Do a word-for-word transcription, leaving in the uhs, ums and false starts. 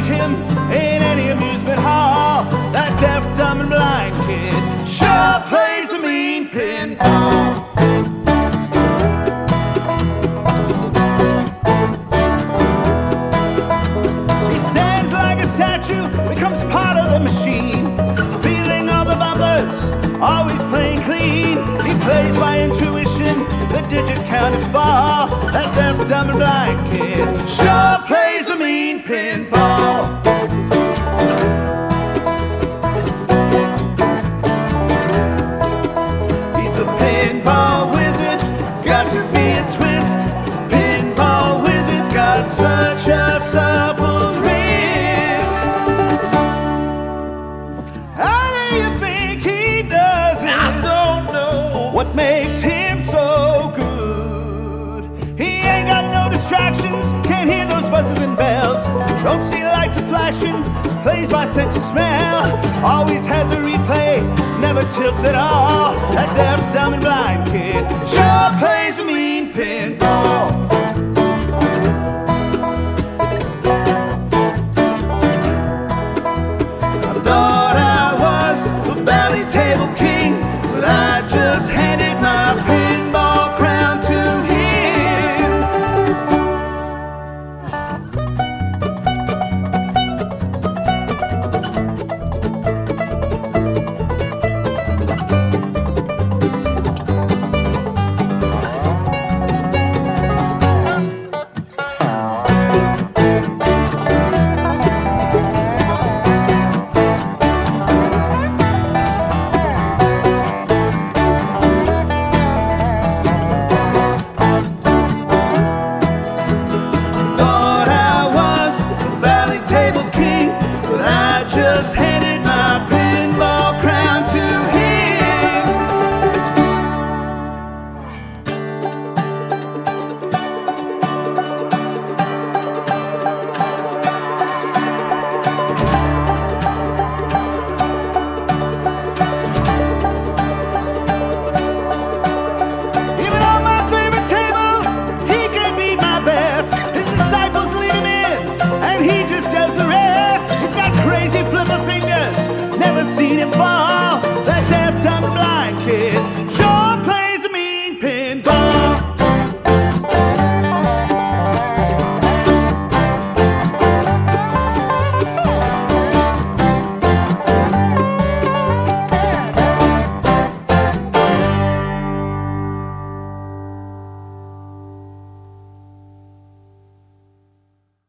him in any amusement hall. That deaf, dumb, and blind kid sure plays a mean pinball. He stands like a statue, becomes part of the machine, feeling all the bumpers, always playing clean. He plays by intuition, the digit count is far. That deaf, dumb, and blind kid sure plays a mean pinball. He's a pinball wizard, it's got to be a twist. Pinball wizard's got such a supple wrist. How do you think he does it? I don't know. What makes him so good? He ain't got no distractions, can't hear those buzzes and bells, don't see lights are flashing, plays by sense of smell, always has a replay, never tilts at all. That deaf, dumb, and blind kid sure plays a mean pinball. I thought I was the Valley Table King, but I just handed my pinball crown to him. Thought I was the Valley Table King, but I just handed